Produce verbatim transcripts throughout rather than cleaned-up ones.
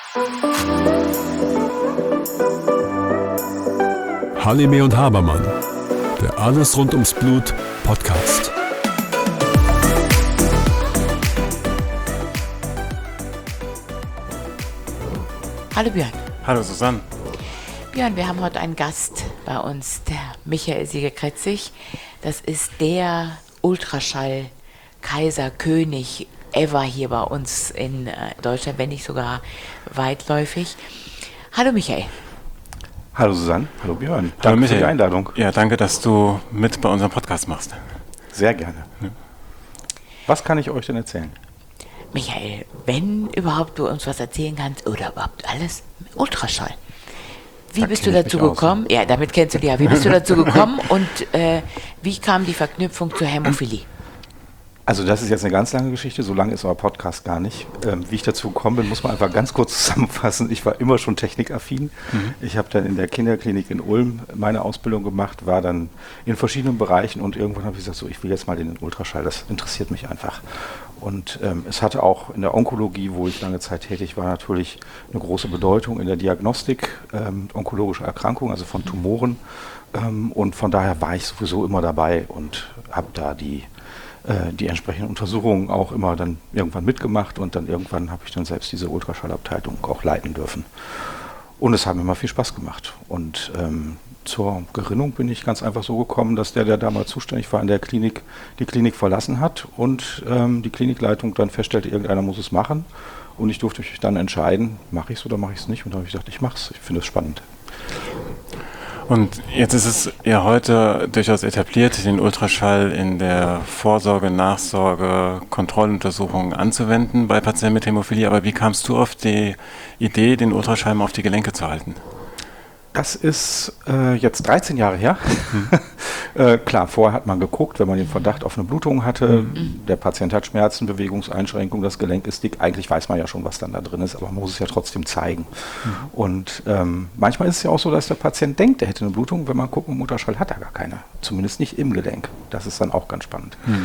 Halime und Habermann, der Alles rund ums Blut Podcast. Hallo Björn. Hallo Susanne. Björn, wir haben heute einen Gast bei uns, der Michael Siegerkretzig. Das ist der Ultraschall-Kaiser, König ever hier bei uns in Deutschland, wenn nicht sogar weitläufig. Hallo Michael. Hallo Susanne, hallo Björn. Danke Hallo Michael. für die Einladung. Ja, danke, dass du mit bei unserem Podcast machst. Sehr gerne. Ja. Was kann ich euch denn erzählen? Michael, wenn überhaupt du uns was erzählen kannst oder überhaupt alles, Ultraschall. Wie Da bist du kenn ich dazu mich aus. gekommen? Ja, damit kennst du dich ja. Wie bist du dazu gekommen und äh, wie kam die Verknüpfung zur Hämophilie? Also das ist jetzt eine ganz lange Geschichte, so lange ist euer Podcast gar nicht. Ähm, wie ich dazu gekommen bin, muss man einfach ganz kurz zusammenfassen. Ich war immer schon technikaffin. Mhm. Ich habe dann in der Kinderklinik in Ulm meine Ausbildung gemacht, war dann in verschiedenen Bereichen und irgendwann habe ich gesagt, so ich will jetzt mal den Ultraschall, das interessiert mich einfach. Und ähm, es hatte auch in der Onkologie, wo ich lange Zeit tätig war, natürlich eine große Bedeutung in der Diagnostik ähm, onkologischer Erkrankungen, also von Tumoren. Ähm, und von daher war ich sowieso immer dabei und habe da die, äh, die entsprechenden Untersuchungen auch immer dann irgendwann mitgemacht. Und dann irgendwann habe ich dann selbst diese Ultraschallabteilung auch leiten dürfen. Und es hat mir immer viel Spaß gemacht. Und ähm, zur Gerinnung bin ich ganz einfach so gekommen, dass der, der damals zuständig war in der Klinik, die Klinik verlassen hat und ähm, die Klinikleitung dann feststellte, irgendeiner muss es machen. Und ich durfte mich dann entscheiden, mache ich es oder mache ich es nicht. Und da habe ich gesagt, ich mache es, ich finde es spannend. Und jetzt ist es ja heute durchaus etabliert, den Ultraschall in der Vorsorge, Nachsorge, Kontrolluntersuchungen anzuwenden bei Patienten mit Hämophilie. Aber wie kamst du auf die Idee, den Ultraschall mal auf die Gelenke zu halten? Das ist äh, jetzt dreizehn Jahre her. Mhm. äh, klar, vorher hat man geguckt, wenn man den Verdacht auf eine Blutung hatte, mhm. der Patient hat Schmerzen, Bewegungseinschränkungen, das Gelenk ist dick. Eigentlich weiß man ja schon, was dann da drin ist, aber man muss es ja trotzdem zeigen. Mhm. Und ähm, manchmal ist es ja auch so, dass der Patient denkt, er hätte eine Blutung. Wenn man guckt im Ultraschall, hat er gar keine. Zumindest nicht im Gelenk. Das ist dann auch ganz spannend. Mhm.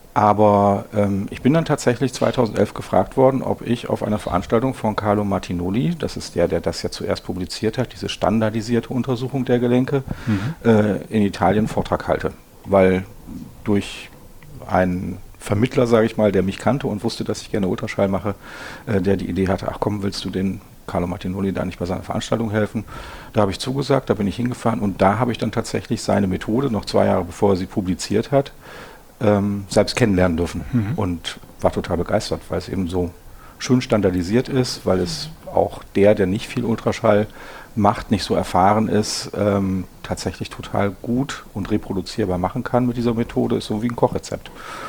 Aber ähm, ich bin dann tatsächlich zweitausendelf gefragt worden, ob ich auf einer Veranstaltung von Carlo Martinoli, das ist der, der das ja zuerst publiziert hat, diese standardisierte Untersuchung der Gelenke, mhm. äh, in Italien einen Vortrag halte. Weil durch einen Vermittler, sage ich mal, der mich kannte und wusste, dass ich gerne Ultraschall mache, äh, der die Idee hatte, ach komm, willst du den Carlo Martinoli da nicht bei seiner Veranstaltung helfen? Da habe ich zugesagt, da bin ich hingefahren und da habe ich dann tatsächlich seine Methode, noch zwei Jahre bevor er sie publiziert hat, Ähm, selbst kennenlernen dürfen mhm. und war total begeistert, weil es eben so schön standardisiert ist, weil es auch der, der nicht viel Ultraschall macht, nicht so erfahren ist, ähm, tatsächlich total gut und reproduzierbar machen kann mit dieser Methode, ist so wie ein Kochrezept.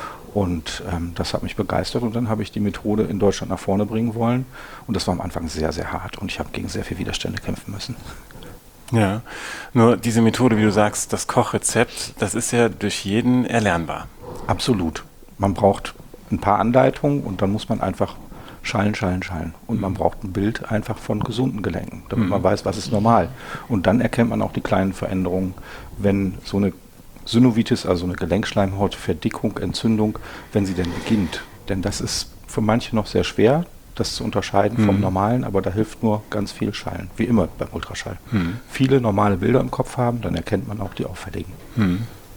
Und ähm, das hat mich begeistert und dann habe ich die Methode in Deutschland nach vorne bringen wollen und das war am Anfang sehr, sehr hart und ich habe gegen sehr viele Widerstände kämpfen müssen. Ja, nur diese Methode, wie du sagst, das Kochrezept, das ist ja durch jeden erlernbar. Absolut. Man braucht ein paar Anleitungen und dann muss man einfach schallen, schallen, schallen. Und man braucht ein Bild einfach von gesunden Gelenken, damit mhm. man weiß, was ist normal. Und dann erkennt man auch die kleinen Veränderungen, wenn so eine Synovitis, also eine Gelenkschleimhautverdickung, Entzündung, wenn sie denn beginnt. Denn das ist für manche noch sehr schwer, das zu unterscheiden mhm. vom Normalen, aber da hilft nur ganz viel Schallen, wie immer beim Ultraschall. Mhm. Viele normale Bilder im Kopf haben, dann erkennt man auch die auffälligen. Mhm.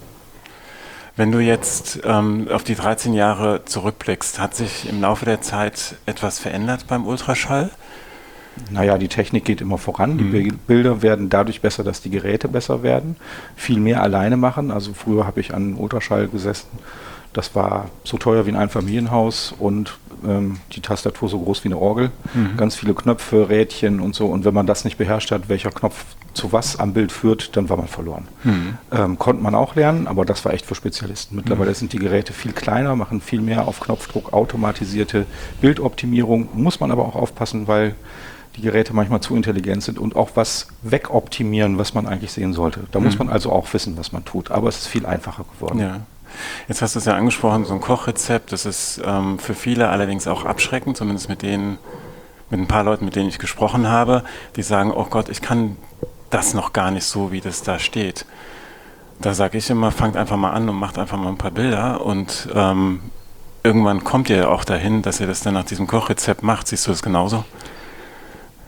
Wenn du jetzt ähm, auf die dreizehn Jahre zurückblickst, hat sich im Laufe der Zeit etwas verändert beim Ultraschall? Naja, die Technik geht immer voran. Mhm. Die Bilder werden dadurch besser, dass die Geräte besser werden. Viel mehr alleine machen. Also früher habe ich an Ultraschall gesessen. Das war so teuer wie ein Einfamilienhaus und ähm, die Tastatur so groß wie eine Orgel. Mhm. Ganz viele Knöpfe, Rädchen und so. Und wenn man das nicht beherrscht hat, welcher Knopf zu was am Bild führt, dann war man verloren. Mhm. Ähm, konnte man auch lernen, aber das war echt für Spezialisten. Mittlerweile mhm. sind die Geräte viel kleiner, machen viel mehr auf Knopfdruck, automatisierte Bildoptimierung. Muss man aber auch aufpassen, weil die Geräte manchmal zu intelligent sind und auch was wegoptimieren, was man eigentlich sehen sollte. Da mhm. muss man also auch wissen, was man tut. Aber es ist viel einfacher geworden. Ja. Jetzt hast du es ja angesprochen, so ein Kochrezept, das ist ähm, für viele allerdings auch abschreckend, zumindest mit denen, mit ein paar Leuten, mit denen ich gesprochen habe, die sagen, oh Gott, ich kann das noch gar nicht so, wie das da steht. Da sage ich immer, fangt einfach mal an und macht einfach mal ein paar Bilder und ähm, irgendwann kommt ihr auch dahin, dass ihr das dann nach diesem Kochrezept macht. Siehst du das genauso?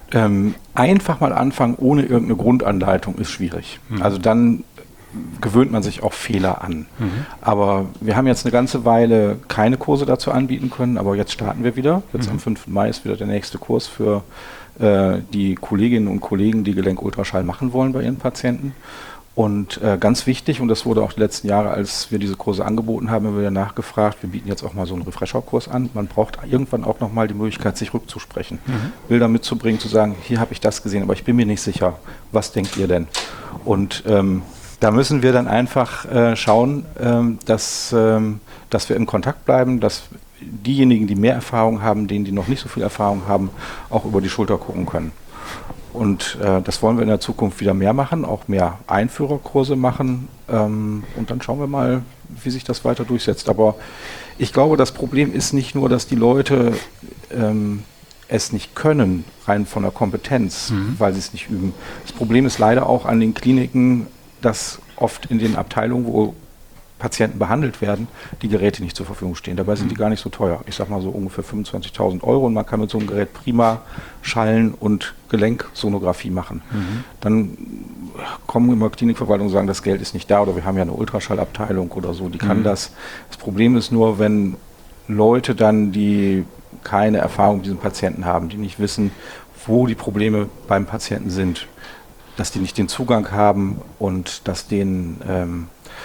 Ähm, einfach mal anfangen ohne irgendeine Grundanleitung ist schwierig. Mhm. Also dann gewöhnt man sich auch Fehler an. Mhm. Aber wir haben jetzt eine ganze Weile keine Kurse dazu anbieten können, aber jetzt starten wir wieder. Jetzt mhm. am fünften Mai ist wieder der nächste Kurs für äh, die Kolleginnen und Kollegen, die Gelenkultraschall machen wollen bei ihren Patienten. Und äh, ganz wichtig, und das wurde auch die letzten Jahre, als wir diese Kurse angeboten haben, haben wir wieder nachgefragt, wir bieten jetzt auch mal so einen Refresher-Kurs an. Man braucht irgendwann auch nochmal die Möglichkeit, sich rückzusprechen, mhm. Bilder mitzubringen, zu sagen, hier habe ich das gesehen, aber ich bin mir nicht sicher, was denkt ihr denn? Und ähm, da müssen wir dann einfach äh, schauen, ähm, dass, ähm, dass wir in Kontakt bleiben, dass diejenigen, die mehr Erfahrung haben, denen, die noch nicht so viel Erfahrung haben, auch über die Schulter gucken können. Und äh, das wollen wir in der Zukunft wieder mehr machen, auch mehr Einführerkurse machen. Ähm, und dann schauen wir mal, wie sich das weiter durchsetzt. Aber ich glaube, das Problem ist nicht nur, dass die Leute ähm, es nicht können, rein von der Kompetenz, mhm. weil sie es nicht üben. Das Problem ist leider auch an den Kliniken, dass oft in den Abteilungen, wo Patienten behandelt werden, die Geräte nicht zur Verfügung stehen. Dabei sind die gar nicht so teuer. Ich sag mal so ungefähr fünfundzwanzigtausend Euro und man kann mit so einem Gerät prima Schallen und Gelenksonographie machen. Mhm. Dann kommen immer Klinikverwaltungen und sagen, das Geld ist nicht da oder wir haben ja eine Ultraschallabteilung oder so, die kann mhm. das. Das Problem ist nur, wenn Leute dann, die keine Erfahrung mit diesen Patienten haben, die nicht wissen, wo die Probleme beim Patienten sind, dass die nicht den Zugang haben und dass denen ähm,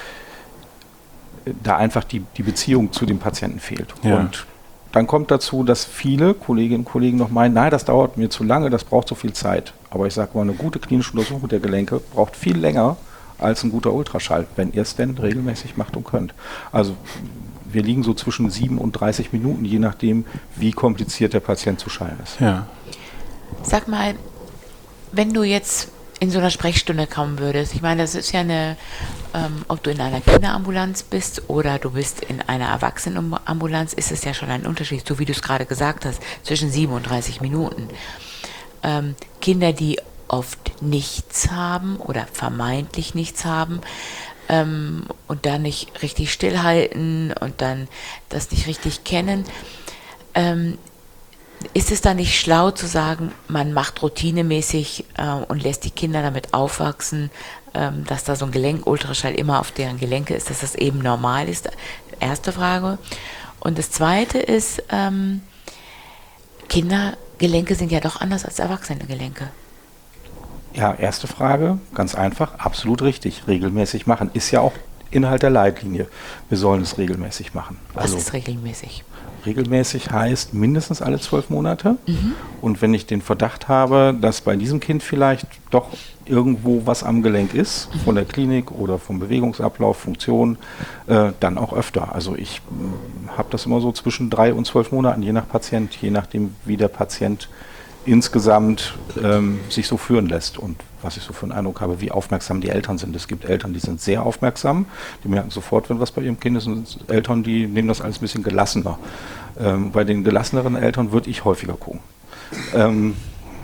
da einfach die, die Beziehung zu dem Patienten fehlt. Ja. Und dann kommt dazu, dass viele Kolleginnen und Kollegen noch meinen, nein, das dauert mir zu lange, das braucht so viel Zeit. Aber ich sage mal, eine gute klinische Untersuchung der Gelenke braucht viel länger als ein guter Ultraschall, wenn ihr es denn regelmäßig macht und könnt. Also wir liegen so zwischen sieben und dreißig Minuten, je nachdem, wie kompliziert der Patient zu schallen ist. Ja. Sag mal, wenn du jetzt in so einer Sprechstunde kommen würdest, ich meine, das ist ja eine, ähm, ob du in einer Kinderambulanz bist oder du bist in einer Erwachsenenambulanz, ist es ja schon ein Unterschied, so wie du es gerade gesagt hast, zwischen siebenunddreißig Minuten. Ähm, Kinder, die oft nichts haben oder vermeintlich nichts haben ähm, und dann nicht richtig stillhalten und dann das nicht richtig kennen, ähm, ist es dann nicht schlau zu sagen, man macht routinemäßig äh, und lässt die Kinder damit aufwachsen, ähm, dass da so ein Gelenkultraschall immer auf deren Gelenke ist, dass das eben normal ist? Erste Frage. Und das zweite ist, ähm, Kindergelenke sind ja doch anders als Erwachsenegelenke. Ja, erste Frage, ganz einfach, absolut richtig. Regelmäßig machen ist ja auch Inhalt der Leitlinie. Wir sollen es regelmäßig machen. Also, was ist regelmäßig? Regelmäßig heißt mindestens alle zwölf Monate. Mhm. Und wenn ich den Verdacht habe, dass bei diesem Kind vielleicht doch irgendwo was am Gelenk ist, mhm. von der Klinik oder vom Bewegungsablauf, Funktion, äh, dann auch öfter. Also ich äh, habe das immer so zwischen drei und zwölf Monaten, je nach Patient, je nachdem, wie der Patient insgesamt ähm, sich so führen lässt und was ich so für einen Eindruck habe, wie aufmerksam die Eltern sind. Es gibt Eltern, die sind sehr aufmerksam, die merken sofort, wenn was bei ihrem Kind ist, und Eltern, die nehmen das alles ein bisschen gelassener. Ähm, bei den gelasseneren Eltern würde ich häufiger gucken. Ähm,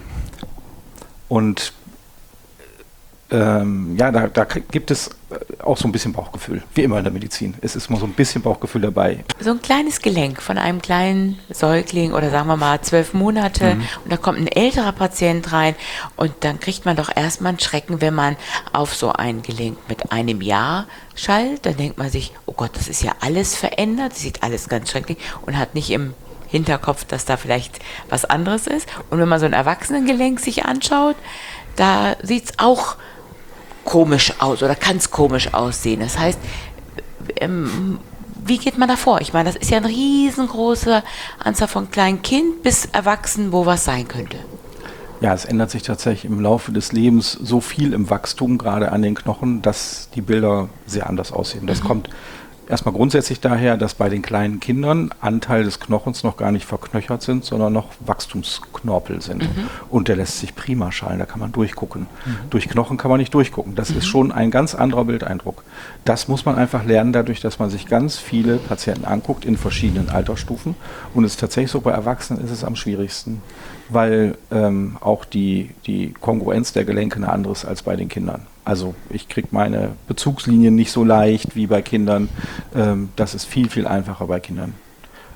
und ähm, ja, da, da gibt es auch so ein bisschen Bauchgefühl, wie immer in der Medizin. Es ist mal so ein bisschen Bauchgefühl dabei. So ein kleines Gelenk von einem kleinen Säugling oder sagen wir mal zwölf Monate mhm. und da kommt ein älterer Patient rein und dann kriegt man doch erstmal einen Schrecken, wenn man auf so ein Gelenk mit einem Jahr schallt. Dann denkt man sich, oh Gott, das ist ja alles verändert, das sieht alles ganz schrecklich und hat nicht im Hinterkopf, dass da vielleicht was anderes ist. Und wenn man so ein Erwachsenengelenk sich anschaut, da sieht es auch komisch aus oder kann es komisch aussehen. Das heißt, ähm, wie geht man da vor? Ich meine, das ist ja eine riesengroße Anzahl von kleinen Kind bis Erwachsenen, wo was sein könnte. Ja, es ändert sich tatsächlich im Laufe des Lebens so viel im Wachstum, gerade an den Knochen, dass die Bilder sehr anders aussehen. Das mhm. kommt erstmal grundsätzlich daher, dass bei den kleinen Kindern Anteil des Knochens noch gar nicht verknöchert sind, sondern noch Wachstumsknorpel sind. Mhm. Und der lässt sich prima schallen, da kann man durchgucken. Mhm. Durch Knochen kann man nicht durchgucken. Das mhm. ist schon ein ganz anderer Bildeindruck. Das muss man einfach lernen, dadurch, dass man sich ganz viele Patienten anguckt in verschiedenen Altersstufen. Und es ist tatsächlich so, bei Erwachsenen ist es am schwierigsten, weil ähm, auch die, die Kongruenz der Gelenke eine andere ist als bei den Kindern. Also ich kriege meine Bezugslinien nicht so leicht wie bei Kindern. Ähm, das ist viel, viel einfacher bei Kindern.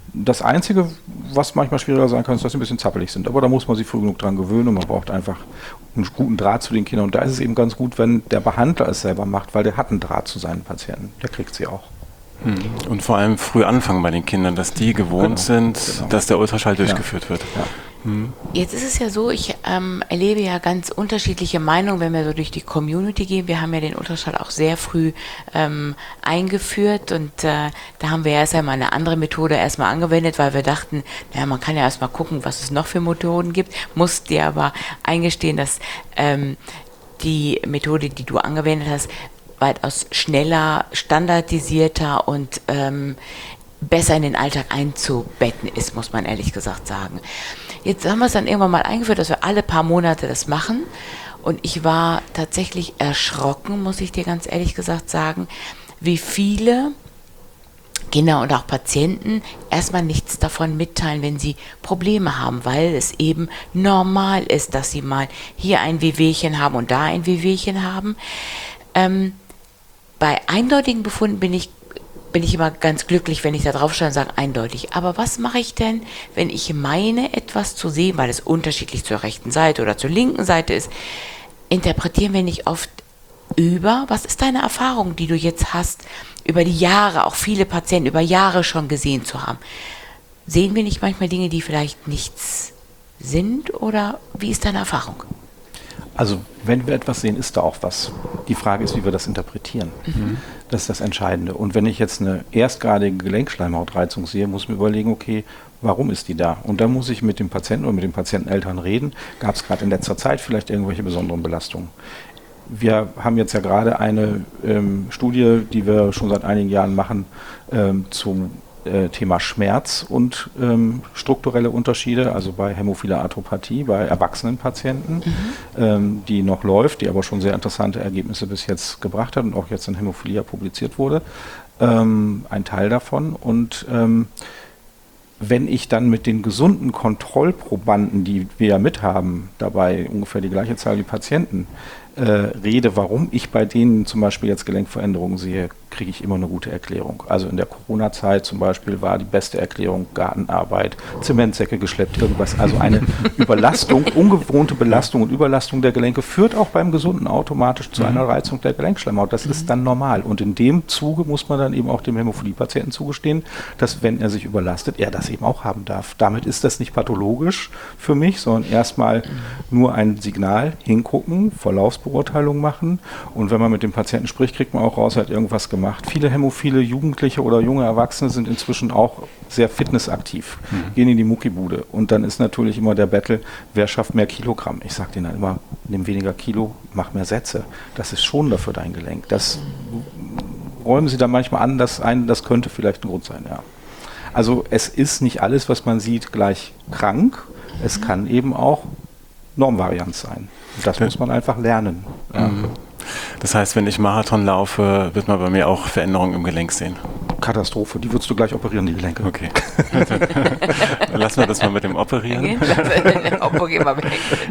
Das Einzige, was manchmal schwieriger sein kann, ist, dass sie ein bisschen zappelig sind. Aber da muss man sich früh genug dran gewöhnen und man braucht einfach einen guten Draht zu den Kindern. Und da ist es eben ganz gut, wenn der Behandler es selber macht, weil der hat einen Draht zu seinen Patienten. Der kriegt sie auch. Und vor allem früh anfangen bei den Kindern, dass die gewohnt Genau, sind, genau. dass der Ultraschall Ja. durchgeführt wird. Ja. Jetzt ist es ja so, ich ähm, erlebe ja ganz unterschiedliche Meinungen, wenn wir so durch die Community gehen. Wir haben ja den Ultraschall auch sehr früh ähm, eingeführt und äh, da haben wir erst einmal eine andere Methode erstmal angewendet, weil wir dachten, naja, man kann ja erstmal gucken, was es noch für Methoden gibt. Musst dir aber eingestehen, dass ähm, die Methode, die du angewendet hast, weitaus schneller, standardisierter und ähm, besser in den Alltag einzubetten ist, muss man ehrlich gesagt sagen. Jetzt haben wir es dann irgendwann mal eingeführt, dass wir alle paar Monate das machen. Und ich war tatsächlich erschrocken, muss ich dir ganz ehrlich gesagt sagen, wie viele Kinder und auch Patienten erstmal nichts davon mitteilen, wenn sie Probleme haben, weil es eben normal ist, dass sie mal hier ein Wehwehchen haben und da ein Wehwehchen haben. Ähm, bei eindeutigen Befunden bin ich bin ich immer ganz glücklich, wenn ich da drauf schaue und sage, eindeutig. Aber was mache ich denn, wenn ich meine, etwas zu sehen, weil es unterschiedlich zur rechten Seite oder zur linken Seite ist, interpretieren wir nicht oft über? Was ist deine Erfahrung, die du jetzt hast, über die Jahre, auch viele Patienten über Jahre schon gesehen zu haben? Sehen wir nicht manchmal Dinge, die vielleicht nichts sind? Oder wie ist deine Erfahrung? Also wenn wir etwas sehen, ist da auch was. Die Frage ist, wie wir das interpretieren. Mhm. Das ist das Entscheidende. Und wenn ich jetzt eine erstgradige Gelenkschleimhautreizung sehe, muss ich mir überlegen, okay, warum ist die da? Und dann muss ich mit dem Patienten oder mit den Patienteneltern reden. Gab es gerade in letzter Zeit vielleicht irgendwelche besonderen Belastungen? Wir haben jetzt ja gerade eine ähm, Studie, die wir schon seit einigen Jahren machen, ähm, zum äh, Thema Schmerz und ähm, strukturelle Unterschiede, also bei hämophiler Arthropathie, bei erwachsenen Patienten, mhm. ähm, die noch läuft, die aber schon sehr interessante Ergebnisse bis jetzt gebracht hat und auch jetzt in Hämophilia publiziert wurde, ähm, ein Teil davon. Und ähm, wenn ich dann mit den gesunden Kontrollprobanden, die wir ja mit haben, dabei ungefähr die gleiche Zahl wie Patienten, äh, rede, warum ich bei denen zum Beispiel jetzt Gelenkveränderungen sehe, kriege ich immer eine gute Erklärung. Also in der Corona-Zeit zum Beispiel war die beste Erklärung Gartenarbeit, Zementsäcke geschleppt, irgendwas. Also eine Überlastung, ungewohnte Belastung und Überlastung der Gelenke führt auch beim Gesunden automatisch zu einer Reizung der Gelenkschleimhaut. Das ist dann normal. Und in dem Zuge muss man dann eben auch dem Hämophilie-Patienten zugestehen, dass wenn er sich überlastet, er das eben auch haben darf. Damit ist das nicht pathologisch für mich, sondern erstmal nur ein Signal, hingucken, Verlaufsbeurteilung machen. Und wenn man mit dem Patienten spricht, kriegt man auch raus, er hat irgendwas gemacht. Viele hämophile Jugendliche oder junge Erwachsene sind inzwischen auch sehr fitnessaktiv, mhm. gehen in die Muckibude. Und dann ist natürlich immer der Battle, wer schafft mehr Kilogramm? Ich sage denen dann immer, nimm weniger Kilo, mach mehr Sätze. Das ist schonender für dein Gelenk. Das räumen sie dann manchmal an, dass ein, das könnte vielleicht ein Grund sein, ja. Also es ist nicht alles, was man sieht, gleich krank. Es kann eben auch Normvarianz sein. Und das muss man einfach lernen. Mhm. Das heißt, wenn ich Marathon laufe, wird man bei mir auch Veränderungen im Gelenk sehen? Katastrophe, die würdest du gleich operieren, die Gelenke. Okay. Dann lassen wir das mal mit dem Operieren. Oppo, geh mal weg.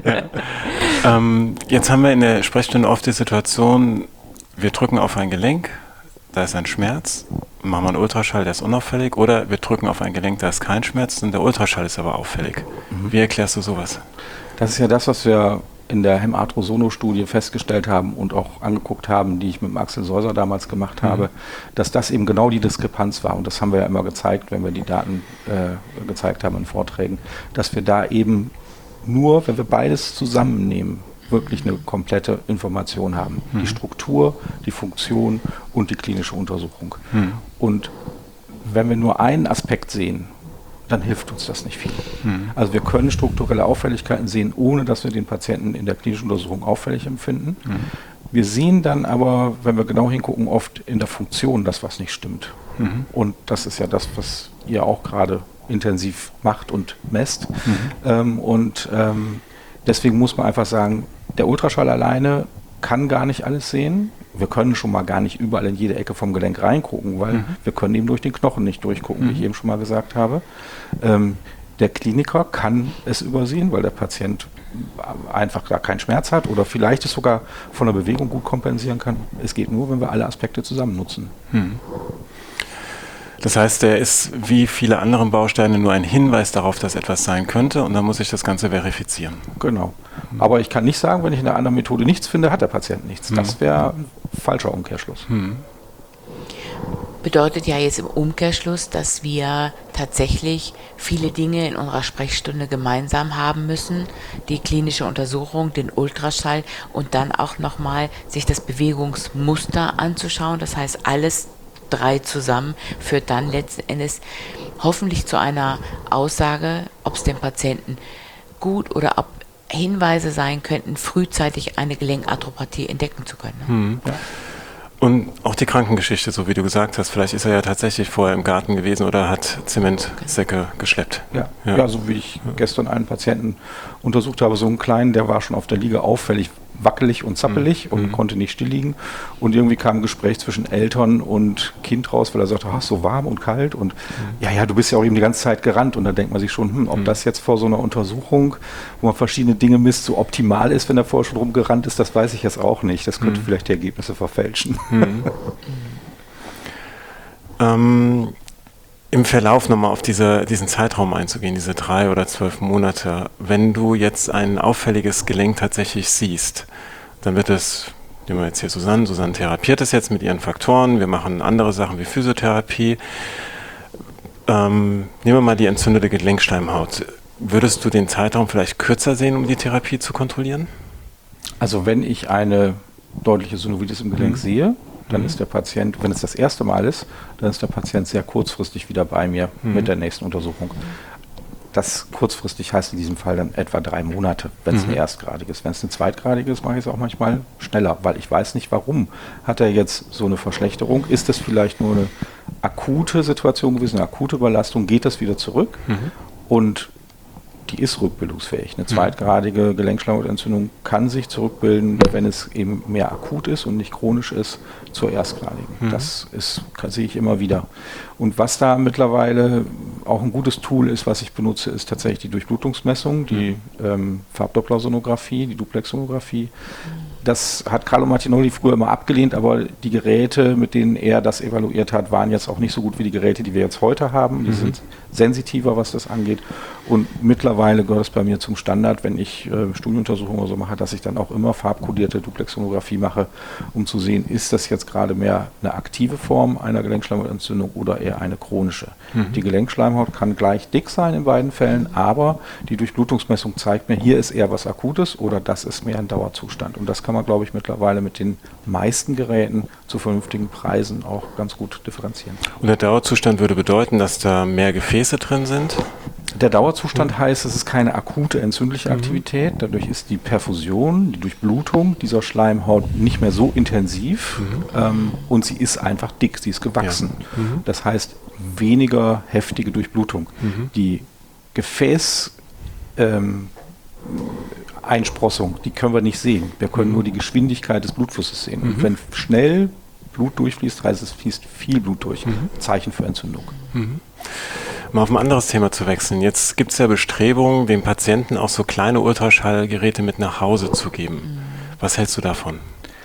Ja. Ähm, jetzt haben wir in der Sprechstunde oft die Situation, wir drücken auf ein Gelenk, da ist ein Schmerz, machen wir einen Ultraschall, der ist unauffällig, oder wir drücken auf ein Gelenk, da ist kein Schmerz und der Ultraschall ist aber auffällig. Mhm. Wie erklärst du sowas? Das ist ja das, was wir in der Hem-Arthro-Sono-Studie festgestellt haben und auch angeguckt haben, die ich mit dem Axel Säuser damals gemacht mhm. habe, dass das eben genau die Diskrepanz war. Und das haben wir ja immer gezeigt, wenn wir die Daten äh, gezeigt haben in Vorträgen, dass wir da eben nur, wenn wir beides zusammennehmen, wirklich eine komplette Information haben. Mhm. Die Struktur, die Funktion und die klinische Untersuchung. Mhm. Und wenn wir nur einen Aspekt sehen, dann hilft uns das nicht viel. Mhm. Also wir können strukturelle Auffälligkeiten sehen, ohne dass wir den Patienten in der klinischen Untersuchung auffällig empfinden. Mhm. Wir sehen dann aber, wenn wir genau hingucken, oft in der Funktion, dass was nicht stimmt. Mhm. Und das ist ja das, was ihr auch gerade intensiv macht und messt. Mhm. Ähm, und ähm, deswegen muss man einfach sagen, der Ultraschall alleine kann gar nicht alles sehen. Wir können schon mal gar nicht überall in jede Ecke vom Gelenk reingucken, weil mhm. wir können eben durch den Knochen nicht durchgucken, mhm. wie ich eben schon mal gesagt habe. Ähm, der Kliniker kann es übersehen, weil der Patient einfach da keinen Schmerz hat oder vielleicht es sogar von der Bewegung gut kompensieren kann. Es geht nur, wenn wir alle Aspekte zusammen nutzen. Mhm. Das heißt, der ist wie viele andere Bausteine nur ein Hinweis darauf, dass etwas sein könnte und dann muss ich das Ganze verifizieren. Genau. Aber ich kann nicht sagen, wenn ich in einer anderen Methode nichts finde, hat der Patient nichts. Das wäre ein falscher Umkehrschluss. Hm. Bedeutet ja jetzt im Umkehrschluss, dass wir tatsächlich viele Dinge in unserer Sprechstunde gemeinsam haben müssen. Die klinische Untersuchung, den Ultraschall und dann auch nochmal sich das Bewegungsmuster anzuschauen. Das heißt, alles drei zusammen führt dann letzten Endes hoffentlich zu einer Aussage, ob es dem Patienten gut oder ob Hinweise sein könnten, frühzeitig eine Gelenkarthropathie entdecken zu können. Hm. Ja. Und auch die Krankengeschichte, so wie du gesagt hast, vielleicht ist er ja tatsächlich vorher im Garten gewesen oder hat Zementsäcke geschleppt. Ja, ja. ja so wie ich ja. gestern einen Patienten untersucht habe, so einen kleinen, der war schon auf der Liege auffällig wackelig und zappelig mhm. und mhm. konnte nicht still liegen. Und irgendwie kam ein Gespräch zwischen Eltern und Kind raus, weil er sagte, ach, so warm und kalt. Und mhm. ja, ja, du bist ja auch eben die ganze Zeit gerannt. Und da denkt man sich schon, hm, ob mhm. das jetzt vor so einer Untersuchung, wo man verschiedene Dinge misst, so optimal ist, wenn er vorher schon rumgerannt ist, das weiß ich jetzt auch nicht. Das könnte mhm. vielleicht die Ergebnisse verfälschen. Mhm. ähm, Im Verlauf nochmal auf diese, diesen Zeitraum einzugehen, diese drei oder zwölf Monate. Wenn du jetzt ein auffälliges Gelenk tatsächlich siehst, dann wird es, nehmen wir jetzt hier Susanne, Susanne therapiert es jetzt mit ihren Faktoren, wir machen andere Sachen wie Physiotherapie. Ähm, nehmen wir mal die entzündete Gelenkschleimhaut. Würdest du den Zeitraum vielleicht kürzer sehen, um die Therapie zu kontrollieren? Also wenn ich eine deutliche Synovitis im Gelenk mhm. sehe, dann ist der Patient, wenn es das erste Mal ist, dann ist der Patient sehr kurzfristig wieder bei mir mhm. mit der nächsten Untersuchung. Das kurzfristig heißt in diesem Fall dann etwa drei Monate, wenn es mhm. eine erstgradige ist. Wenn es eine zweitgradige ist, mache ich es auch manchmal schneller, weil ich weiß nicht, warum hat er jetzt so eine Verschlechterung. Ist das vielleicht nur eine akute Situation gewesen, eine akute Überlastung, geht das wieder zurück mhm. und die ist rückbildungsfähig. Eine zweitgradige Gelenkschleimhautentzündung kann sich zurückbilden, wenn es eben mehr akut ist und nicht chronisch ist, zur erstgradigen. Mhm. Das ist, kann, sehe ich immer wieder. Und was da mittlerweile auch ein gutes Tool ist, was ich benutze, ist tatsächlich die Durchblutungsmessung, die mhm. ähm, Farbdopplersonographie, die Duplexsonographie. Das hat Carlo Martinoli früher immer abgelehnt, aber die Geräte, mit denen er das evaluiert hat, waren jetzt auch nicht so gut wie die Geräte, die wir jetzt heute haben. Die mhm. sind sensitiver, was das angeht. Und mittlerweile gehört es bei mir zum Standard, wenn ich äh, Studienuntersuchungen oder so mache, dass ich dann auch immer farbkodierte Duplexsonographie mache, um zu sehen, ist das jetzt gerade mehr eine aktive Form einer Gelenkschleimhautentzündung oder eher eine chronische. Mhm. Die Gelenkschleimhaut kann gleich dick sein in beiden Fällen, aber die Durchblutungsmessung zeigt mir, hier ist eher was Akutes oder das ist mehr ein Dauerzustand. Und das kann man, glaube ich, mittlerweile mit den meisten Geräten zu vernünftigen Preisen auch ganz gut differenzieren. Und der Dauerzustand würde bedeuten, dass da mehr Gefäße drin sind? Der Dauerzustand mhm. heißt, es ist keine akute entzündliche mhm. Aktivität. Dadurch ist die Perfusion, die Durchblutung dieser Schleimhaut nicht mehr so intensiv mhm. ähm, und sie ist einfach dick, sie ist gewachsen. Ja. Mhm. Das heißt, weniger heftige Durchblutung. Mhm. Die Gefäß ähm, Einsprossung, die können wir nicht sehen. Wir können mhm. nur die Geschwindigkeit des Blutflusses sehen. Mhm. Und wenn schnell Blut durchfließt, heißt es, fließt viel Blut durch. Mhm. Zeichen für Entzündung. Mhm. Mal auf ein anderes Thema zu wechseln. Jetzt gibt es ja Bestrebungen, den Patienten auch so kleine Ultraschallgeräte mit nach Hause zu geben. Mhm. Was hältst du davon?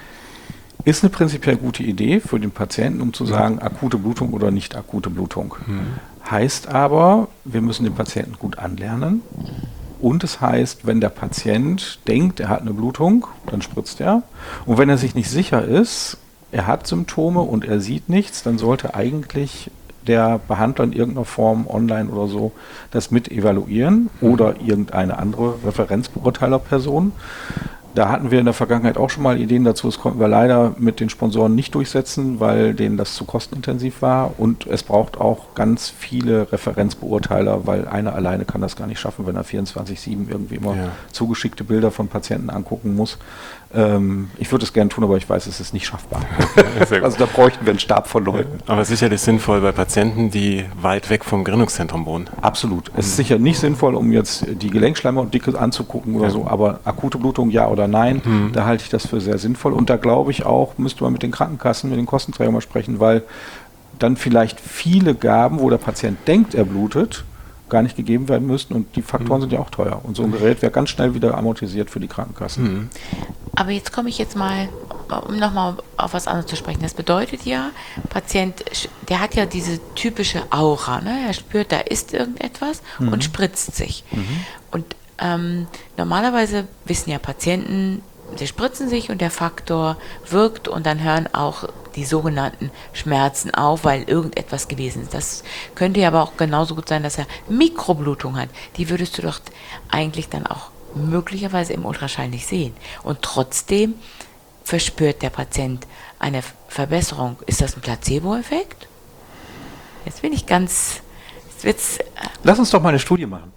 Ist eine prinzipiell gute Idee für den Patienten, um zu sagen, akute Blutung oder nicht akute Blutung. Mhm. Heißt aber, wir müssen den Patienten gut anlernen. Und es heißt, wenn der Patient denkt, er hat eine Blutung, dann spritzt er. Und wenn er sich nicht sicher ist, er hat Symptome und er sieht nichts, dann sollte eigentlich der Behandler in irgendeiner Form online oder so das mit evaluieren oder irgendeine andere Referenzbeurteilerperson. Da hatten wir in der Vergangenheit auch schon mal Ideen dazu, das konnten wir leider mit den Sponsoren nicht durchsetzen, weil denen das zu kostenintensiv war und es braucht auch ganz viele Referenzbeurteiler, weil einer alleine kann das gar nicht schaffen, wenn er vierundzwanzig sieben irgendwie immer ja. zugeschickte Bilder von Patienten angucken muss. Ähm, ich würde es gerne tun, aber ich weiß, es ist nicht schaffbar. Also da bräuchten wir einen Stab von Leuten. Aber sicherlich sinnvoll bei Patienten, die weit weg vom Gerinnungszentrum wohnen. Absolut. Es ist sicher nicht sinnvoll, um jetzt die Gelenkschleimhautdicke anzugucken oder ja. so, aber akute Blutung ja oder nein, mhm. da halte ich das für sehr sinnvoll. Und da glaube ich auch, müsste man mit den Krankenkassen, mit den Kostenträgern mal sprechen, weil dann vielleicht viele Gaben, wo der Patient denkt, er blutet, gar nicht gegeben werden müssten und die Faktoren mhm. sind ja auch teuer. Und so ein Gerät wäre ganz schnell wieder amortisiert für die Krankenkassen. Mhm. Aber jetzt komme ich jetzt mal um nochmal auf was anderes zu sprechen, das bedeutet ja, Patient, der hat ja diese typische Aura, ne? Er spürt, da ist irgendetwas mhm. und spritzt sich. Mhm. Und ähm, normalerweise wissen ja Patienten, sie spritzen sich und der Faktor wirkt und dann hören auch die sogenannten Schmerzen auf, weil irgendetwas gewesen ist. Das könnte ja aber auch genauso gut sein, dass er Mikroblutung hat. Die würdest du doch eigentlich dann auch möglicherweise im Ultraschall nicht sehen. Und trotzdem verspürt der Patient eine Verbesserung. Ist das ein Placebo-Effekt? Jetzt bin ich ganz... Jetzt wird's, äh Lass uns doch mal eine Studie machen.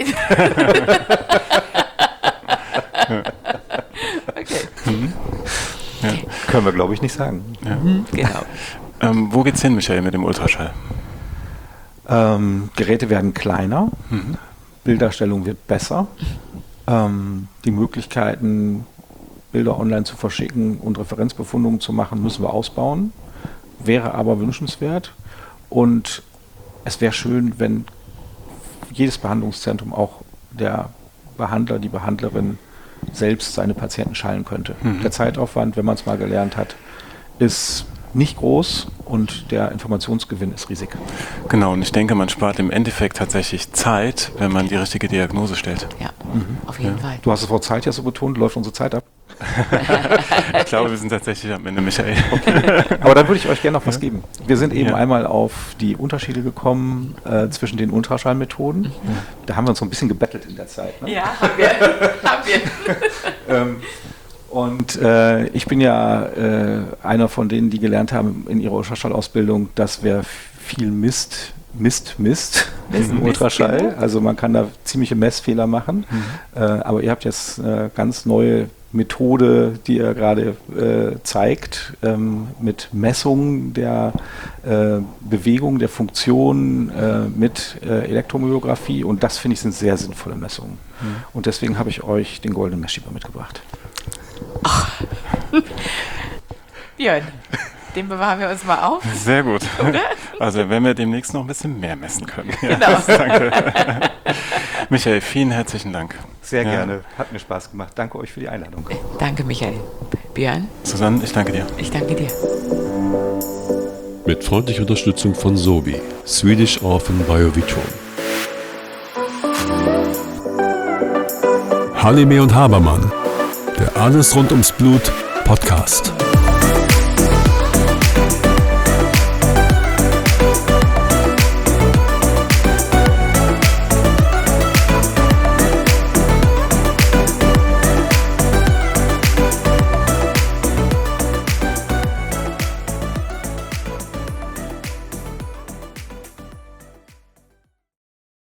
okay. Mhm. Ja. Können wir, glaube ich, nicht sagen. Ja. Mhm, genau. Ähm, wo geht's hin, Michael, mit dem Ultraschall? Ähm, Geräte werden kleiner, Mhm. Bilderstellung wird besser. Ähm, die Möglichkeiten, Bilder online zu verschicken und Referenzbefundungen zu machen, müssen wir ausbauen. Wäre aber wünschenswert. Und es wäre schön, wenn jedes Behandlungszentrum auch der Behandler, die Behandlerin selbst seine Patienten schallen könnte. Mhm. Der Zeitaufwand, wenn man es mal gelernt hat, ist nicht groß und der Informationsgewinn ist riesig. Genau, und ich denke, man spart im Endeffekt tatsächlich Zeit, wenn man die richtige Diagnose stellt. Ja, mhm. auf jeden Ja. Fall. Du hast das Wort Zeit ja so betont, läuft unsere Zeit ab. Ich glaube, wir sind tatsächlich am Ende, Michael. Okay. Aber dann würde ich euch gerne noch was Ja. geben. Wir sind eben Ja. einmal auf die Unterschiede gekommen äh, zwischen den Ultraschallmethoden. Mhm. Da haben wir uns so ein bisschen gebettelt in der Zeit. Ne? Ja, haben wir. haben wir. ähm, und äh, ich bin ja äh, einer von denen, die gelernt haben in ihrer Ultraschallausbildung, dass wer viel misst, misst, misst Misst, im misst, Ultraschall. genau. Also man kann da ziemliche Messfehler machen. Mhm. Äh, aber ihr habt jetzt eine ganz neue Methode, die ihr gerade äh, zeigt, ähm, mit Messung der äh, Bewegung, der Funktion, äh, mit äh, Elektromyographie. Und das, finde ich, sind sehr sinnvolle Messungen. Mhm. Und deswegen habe ich euch den goldenen Messschieber mitgebracht. Björn, den bewahren wir uns mal auf. Sehr gut. Oder? Also wenn wir demnächst noch ein bisschen mehr messen können. Ja, Genau. danke. Michael, vielen herzlichen Dank. Sehr Ja. gerne. Hat mir Spaß gemacht. Danke euch für die Einladung. Danke, Michael. Björn, Susanne, ich danke dir. ich danke dir. Mit freundlicher Unterstützung von Sobi, Swedish Orphan Biovitron. Halime und Habermann, der Alles rund ums Blut Podcast.